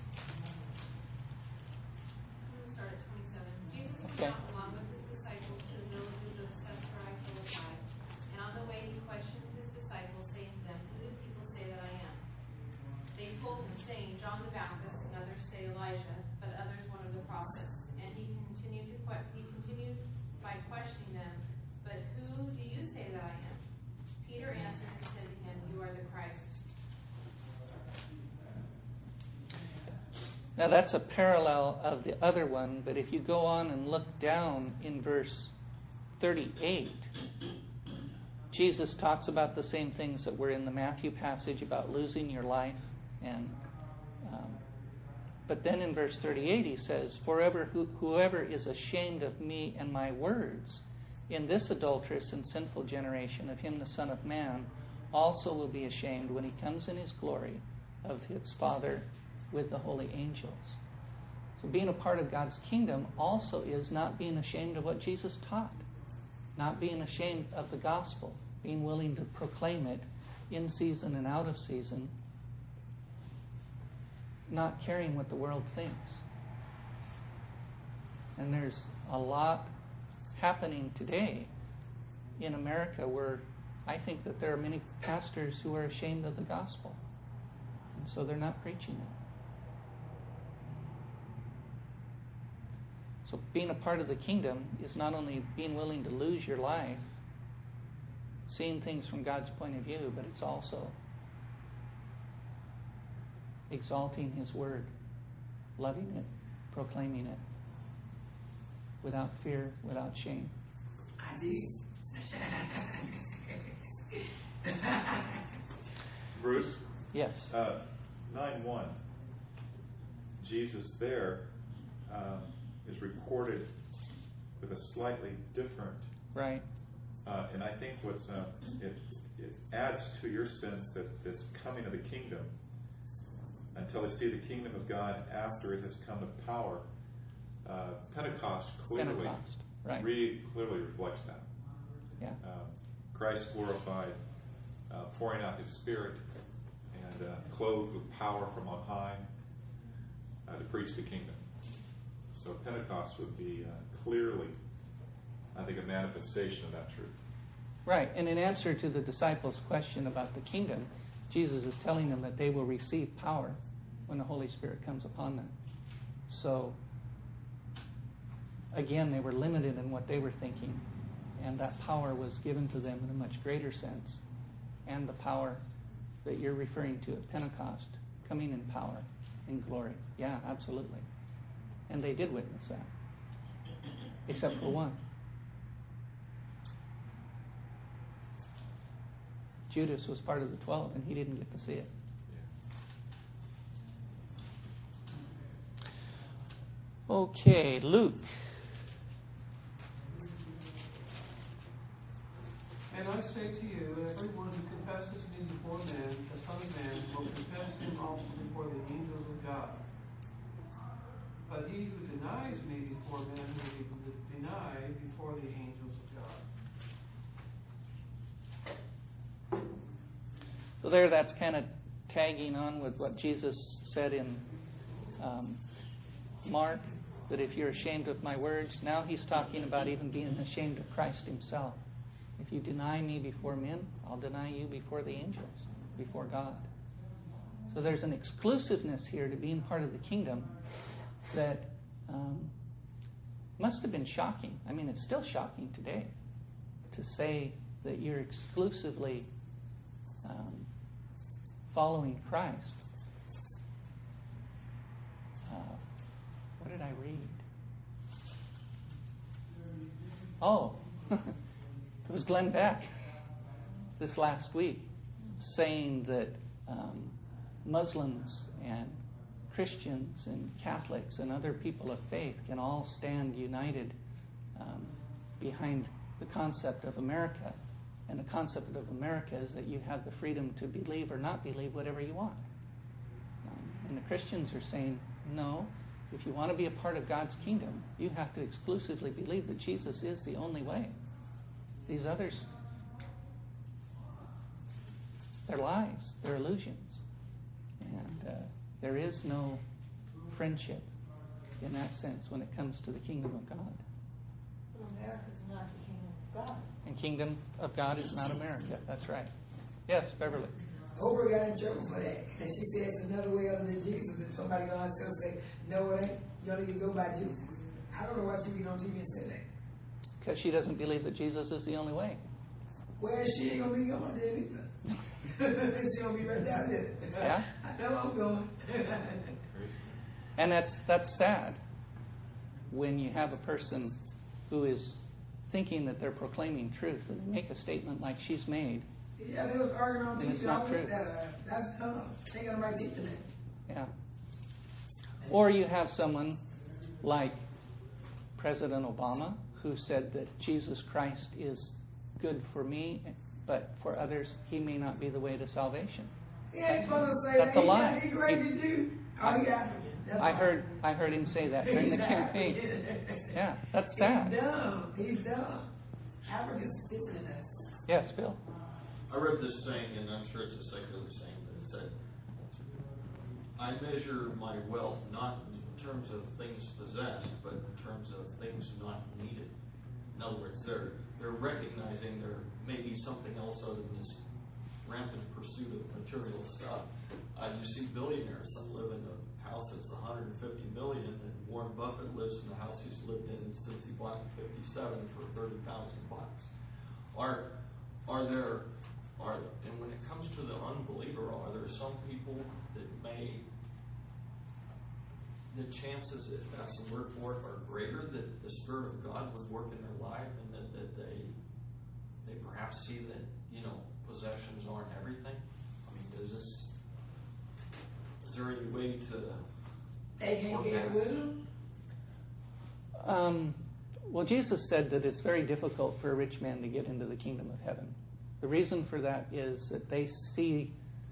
Speaker 11: We'll start at twenty-seven. Jesus went
Speaker 1: Okay.
Speaker 11: out along with his disciples to the villages of Caesarea Philippi, and on the way he questioned his disciples, saying to them, who do people say that I am? They told him, saying, John the Baptist, and others say Elijah, but others one of the prophets. And he continued to que- he continued by questioning them, but who do you say that I am? Peter answered and said to him, you are the Christ.
Speaker 1: Now that's a parallel of the other one, but if you go on and look down in verse thirty-eight, Jesus talks about the same things that were in the Matthew passage about losing your life. And um, but then in verse thirty-eight he says, "Forever who, whoever is ashamed of me and my words in this adulterous and sinful generation, of him the Son of Man also will be ashamed when he comes in his glory of his Father with the holy angels." So being a part of God's kingdom also is not being ashamed of what Jesus taught, not being ashamed of the gospel, being willing to proclaim it in season and out of season, not caring what the world thinks. And there's a lot happening today in America where I think that there are many pastors who are ashamed of the gospel. And so they're not preaching it. So being a part of the kingdom is not only being willing to lose your life, seeing things from God's point of view, but it's also exalting His word, loving it, proclaiming it, without fear, without shame.
Speaker 7: I do.
Speaker 3: Bruce?
Speaker 1: Yes.
Speaker 3: Uh, nine one. Jesus there um, is recorded with a slightly different.
Speaker 1: Right.
Speaker 3: Uh, and I think what's uh, it, it adds to your sense that this coming of the kingdom, until they see the kingdom of God after it has come to power, uh, Pentecost clearly,
Speaker 1: Pentecost, right.
Speaker 3: really clearly reflects that.
Speaker 1: Yeah.
Speaker 3: Um, Christ glorified, uh, pouring out His Spirit, and uh, clothed with power from on high uh, to preach the kingdom. So Pentecost would be uh, clearly, I think, a manifestation of that truth.
Speaker 1: Right. And in answer to the disciples' question about the kingdom, Jesus is telling them that they will receive power when the Holy Spirit comes upon them. So, again, they were limited in what they were thinking, and that power was given to them in a much greater sense. And the power that you're referring to at Pentecost, coming in power, in glory. Yeah, absolutely. And they did witness that, except for one. Judas was part of the twelve, and he didn't get to see it. Okay, Luke.
Speaker 5: And I say to you, everyone who confesses me before men, the Son of Man, will confess him also before the angels of God. But he who denies me before men will be denied before the angels of God.
Speaker 1: So there, that's kind of tagging on with what Jesus said in um, Mark, that if you're ashamed of my words, now he's talking about even being ashamed of Christ himself. If you deny me before men, I'll deny you before the angels, before God. So there's an exclusiveness here to being part of the kingdom that um, must have been shocking. I mean, it's still shocking today to say that you're exclusively um, following Christ. Uh, what did I read? Oh, it was Glenn Beck this last week saying that um, Muslims and Christians and Catholics and other people of faith can all stand united um, behind the concept of America. And the concept of America is that you have the freedom to believe or not believe whatever you want. Um, and the Christians are saying, no, if you want to be a part of God's kingdom, you have to exclusively believe that Jesus is the only way. These others, they're lies, they're illusions. And uh, there is no friendship in that sense when it comes to the kingdom of God.
Speaker 7: But America's not the kingdom of God.
Speaker 1: And kingdom of God is not America. That's right. Yes, Beverly.
Speaker 7: Oprah got in trouble for that. And she said it's another way other than Jesus. And somebody gonna say, no, it ain't. You don't even go by Jesus. I don't know why she be on T V and say that.
Speaker 1: Because she doesn't believe that Jesus is the only way.
Speaker 7: Well, she ain't gonna be going there either. She gonna be right down there.
Speaker 1: Yeah?
Speaker 7: I know I'm going.
Speaker 1: And that's that's sad when you have a person who is thinking that they're proclaiming truth and they make a statement like she's made.
Speaker 7: Yeah, they was arguing on T V.
Speaker 1: And it's not true.
Speaker 7: That, that's dumb. They ain't got nobody teaching that.
Speaker 1: Yeah. Or you have someone like President Obama who said that Jesus Christ is good for me, but for others he may not be the way to salvation.
Speaker 7: He ain't supposed to say
Speaker 1: That's
Speaker 7: that.
Speaker 1: a lie.
Speaker 7: He, he crazy too. Oh, he African. That's
Speaker 1: I
Speaker 7: all.
Speaker 1: heard I heard him say that during the campaign. Yeah, that's sad.
Speaker 7: He's dumb. He's dumb. Africans are different than us.
Speaker 1: Yes, Bill.
Speaker 6: I read this saying, and I'm sure it's a secular saying, but it said, I measure my wealth not in terms of things possessed, but in terms of things not needed. In other words, they're they're recognizing there may be something else other than this rampant pursuit of material stuff. Uh, you see billionaires, some live in a house that's one hundred fifty million, and Warren Buffett lives in the house he's lived in since he bought in fifty-seven for thirty thousand bucks. Are are there are and when it comes to the unbeliever, are there some people that may the chances, if that's the word for it, are greater that the Spirit of God would work in their life, and that, that they they perhaps see that, you know, possessions aren't everything? I mean, does this is there any way to
Speaker 7: They can't get with them?
Speaker 1: Um, well, Jesus said that it's very difficult for a rich man to get into the kingdom of heaven. The reason for that is that they see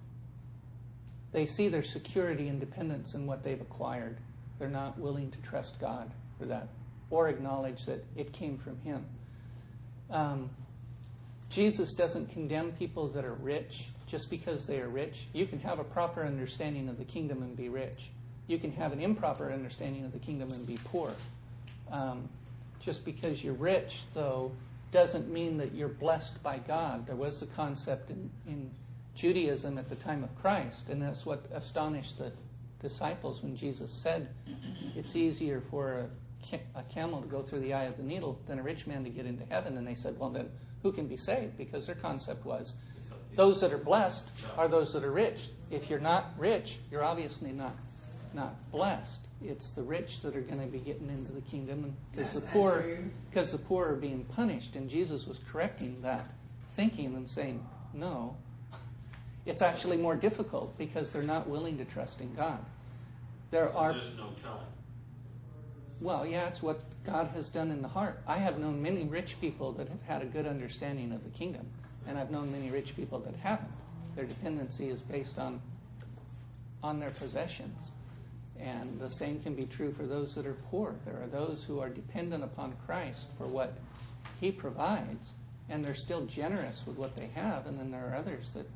Speaker 1: they see their security and dependence in what they've acquired. They're not willing to trust God for that or acknowledge that it came from Him. Um, Jesus doesn't condemn people that are rich just because they are rich. You can have a proper understanding of the kingdom and be rich. You can have an improper understanding of the kingdom and be poor. Um, just because you're rich, though, doesn't mean that you're blessed by God. There was a concept in, in Judaism at the time of Christ, and that's what astonished the disciples when Jesus said it's easier for a, a camel to go through the eye of the needle than a rich man to get into heaven. And they said, well, then who can be saved? Because their concept was those that are blessed are those that are rich. If you're not rich, you're obviously not not blessed. It's the rich that are going to be getting into the kingdom, because the poor because the poor are being punished. And Jesus was correcting that thinking and saying, no, it's actually more difficult because they're not willing to trust in God. There are
Speaker 6: just no telling.
Speaker 1: Well, yeah, it's what God has done in the heart. I have known many rich people that have had a good understanding of the kingdom, and I've known many rich people that haven't. Their dependency is based on on their possessions. And the same can be true for those that are poor. There are those who are dependent upon Christ for what He provides, and they're still generous with what they have, and then there are others that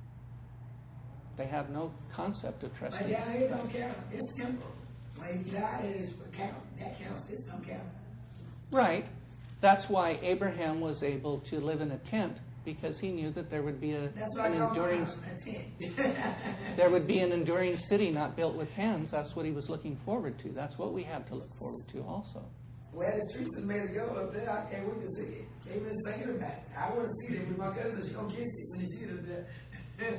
Speaker 1: they have no concept of trusting.
Speaker 7: But yeah, it don't count. It's simple. When you die, it is for count. That counts. This don't count.
Speaker 1: Right. That's why Abraham was able to live in a tent, because he knew that there would be a,
Speaker 7: That's why
Speaker 1: an
Speaker 7: I
Speaker 1: enduring
Speaker 7: a tent.
Speaker 1: there would be an enduring city not built with hands. That's what he was looking forward to. That's what we have to look forward to also.
Speaker 7: Well, the streets is made to go up there. I can't wait to see it. They've been singing about it. I want to see it with my cousin. She's going to kiss it when she sees it up there.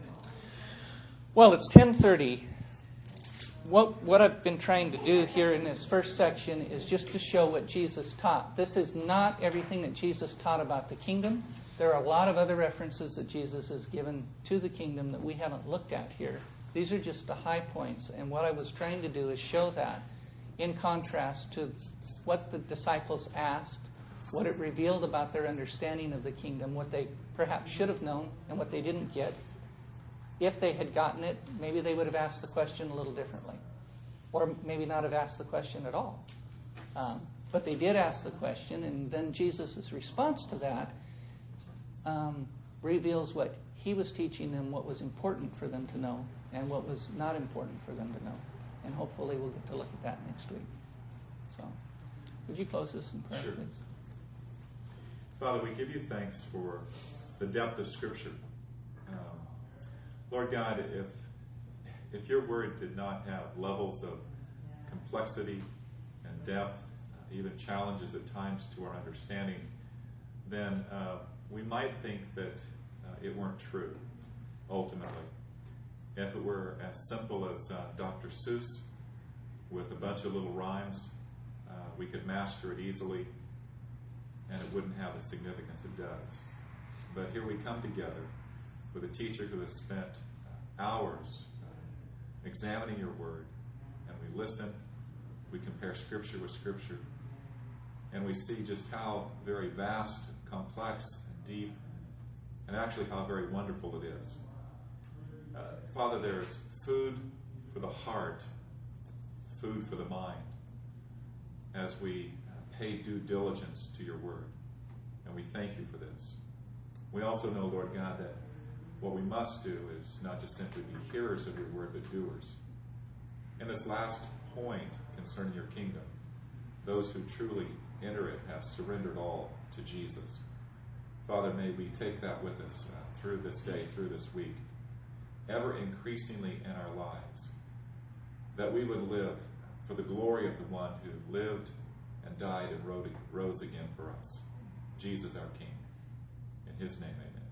Speaker 1: Well, it's ten thirty. What what I've been trying to do here in this first section is just to show what Jesus taught. This is not everything that Jesus taught about the kingdom. There are a lot of other references that Jesus has given to the kingdom that we haven't looked at here. These are just the high points. And what I was trying to do is show that in contrast to what the disciples asked, what it revealed about their understanding of the kingdom, what they perhaps should have known and what they didn't get. If they had gotten it, maybe they would have asked the question a little differently. Or maybe not have asked the question at all. Um, but they did ask the question, and then Jesus' response to that um, reveals what He was teaching them, what was important for them to know, and what was not important for them to know. And hopefully we'll get to look at that next week. So, would you close this in prayer,
Speaker 3: Sure.
Speaker 1: please?
Speaker 3: Father, we give you thanks for the depth of Scripture. Um, Lord God, if if your word did not have levels of complexity and depth, uh, even challenges at times to our understanding, then uh, we might think that uh, it weren't true, ultimately. If it were as simple as uh, Doctor Seuss with a bunch of little rhymes, uh, we could master it easily, and it wouldn't have the significance it does. But here we come together with a teacher who has spent uh, hours uh, examining your word, and we listen, we compare Scripture with Scripture, and we see just how very vast, complex, and deep, and actually how very wonderful it is. Uh, Father, there's food for the heart, food for the mind, as we uh, pay due diligence to your word. And we thank you for this. We also know, Lord God, that what we must do is not just simply be hearers of your word, but doers. In this last point concerning your kingdom, those who truly enter it have surrendered all to Jesus. Father, may we take that with us uh, through this day, through this week, ever increasingly in our lives, that we would live for the glory of the one who lived and died and rose again for us, Jesus our King. In his name, amen.